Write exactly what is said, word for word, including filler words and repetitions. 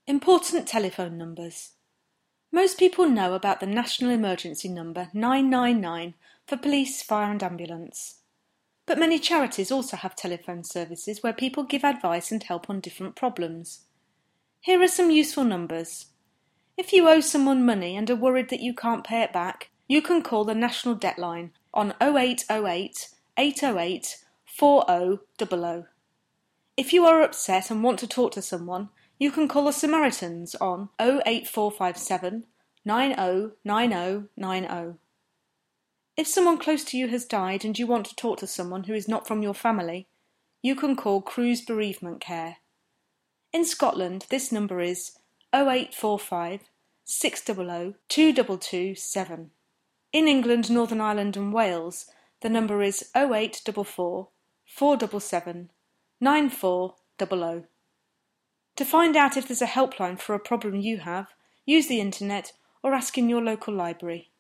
Important telephone numbers. Most people know about the national emergency number nine nine nine for police, fire and ambulance. But many charities also have telephone services where people give advice and help on different problems. Here are some useful numbers. If you owe someone money and are worried that you can't pay it back, you can call the National Debt Line on oh eight oh eight, eight oh eight, four oh zero zero. If you are upset and want to talk to someone, you can call the Samaritans on oh eight four five seven, nine oh nine oh nine oh. If someone close to you has died and you want to talk to someone who is not from your family, you can call Cruse Bereavement Care. In Scotland, this number is oh eight four five, six hundred, two two two seven. In England, Northern Ireland and Wales, the number is oh eight four four, four seven seven, nine four zero zero. To find out if there's a helpline for a problem you have, use the internet or ask in your local library.